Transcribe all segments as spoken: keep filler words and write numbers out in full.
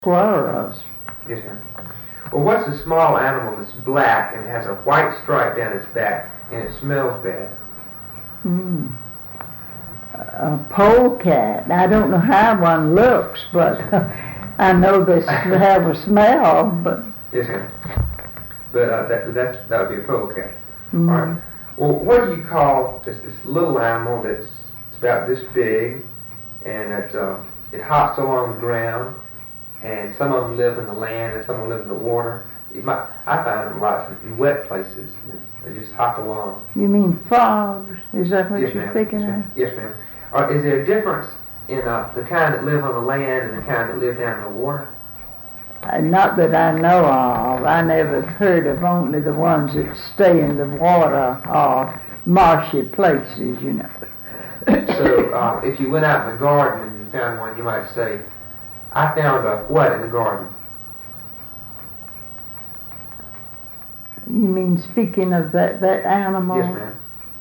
Squirrels. Yes, ma'am. Well, what's a small animal that's black and has a white stripe down its back and it smells bad? Hmm. A polecat. I don't know how one looks, but I know they have a smell. But yes, ma'am. But uh, that that that would be a polecat. mm. All right. Well, what do you call this this little animal that's about this big and it uh, it hops along the ground? And some of them live in the land, and some of them live in the water. You might, I find them lots in wet places. They just hop along. You mean frogs? Is that what yes, you're ma'am. speaking yes, of? ma'am. Yes, ma'am. Or is there a difference in uh, the kind that live on the land and the kind that live down in the water? Uh, not that I know of. I never heard of only the ones that stay in the water or marshy places, you know. So uh, if you went out in the garden and you found one, you might say, I found a what in the garden? You mean speaking of that, that animal? Yes, ma'am.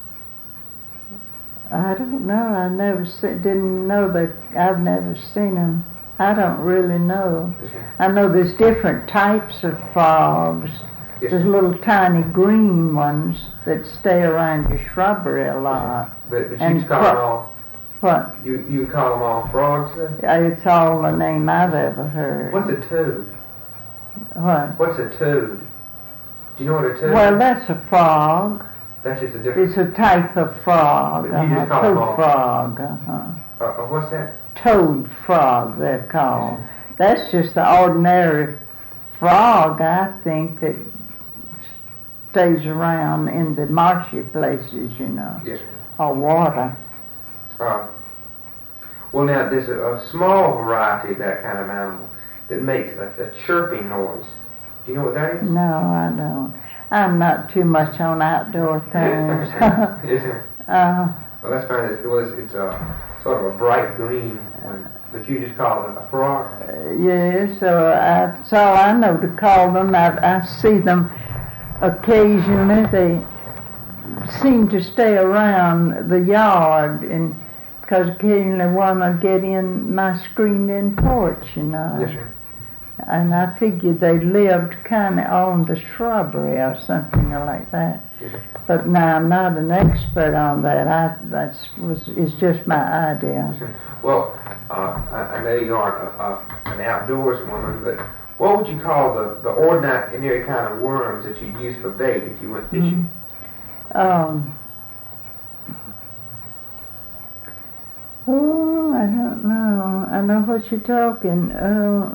I don't know. I never se- didn't know that. I've never seen them. I don't really know. Yes, ma'am. I know there's different types of frogs. Yes, There's ma'am. little tiny green ones that stay around your shrubbery a lot. But, but you And just call fro- them all, What? you, you would call them all frogs then? It's all the name I've ever heard. What's a toad? What? What's a toad? Do you know what a toad Well, is? that's a frog. That's just a different... It's a type of frog. But you just uh-huh. call them Toad all- frog. Uh-huh. Uh, uh, what's that? Toad frog, they're called. That's just the ordinary frog, I think, that stays around in the marshy places, you know, Yes, ma'am. or water. Uh, well, now, there's a, a small variety of that kind of animal that makes a, a chirping noise. Do you know what that is? No, I don't. I'm not too much on outdoor things. Yes, ma'am. uh, Well, that's fine. It's, well, it's, it's a, sort of a bright green one, but you just call it a frog? yes, so I, that's all I know to call them. I, I see them occasionally. They seem to stay around the yard, and because occasionally one will get in my screened-in porch, you know. Yes, ma'am. And I figured they lived kind of on the shrubbery or something like that. Yes, ma'am. But now I'm not an expert on that. I that's was is just my idea. Yes, ma'am. Well, uh, I, I know you aren't a, a, an outdoors woman, but what would you call the, the ordinary kind of worms that you use for bait if you went fishing? Mm-hmm. Um, oh, I don't know. I know what you're talking. Uh,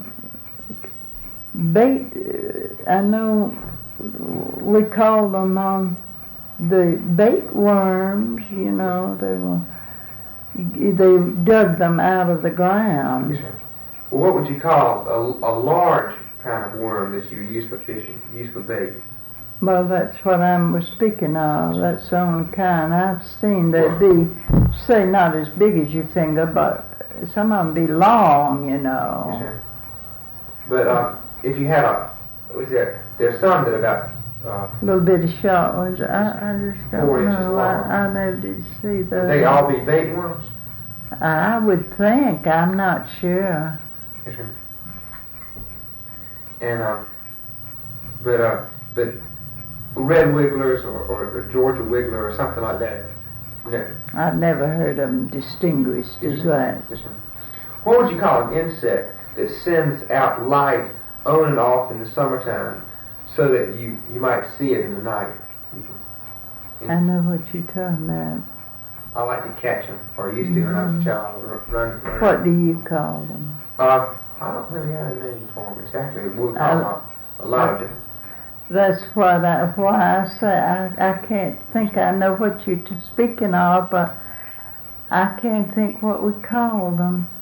bait. Uh, I know we call them um, the bait worms. You know, they were. They dug them out of the ground. Yes, ma'am. Well, what would you call a, a large kind of worm that you use for fishing, use for bait? Well, that's what I was speaking of. That's the only kind I've seen. They'd be, say, not as big as your finger, but some of them be long, you know. Yes, ma'am. But uh, if you had a, what is that? There's some that are about uh, A little bit of short ones. I, I just don't Four inches know. long. I, I never did see those. they all be bait worms. I would think. I'm not sure. Yes, ma'am. And um, but uh, but red wigglers or, or the Georgia wiggler or something like that. No. I've never heard them distinguished Yes, as ma'am. that. Yes, ma'am. What would you call an insect that sends out light on and off in the summertime so that you, you might see it in the night? You can- I know what you're talking about. I like to catch them, or used to when I was a child. Run, run. What do you call them? Uh, I don't really have a name for them exactly. We call them a, a lot of different. That's what I, why I say I, I can't think. I know what you're t- speaking of, but I can't think what we call them.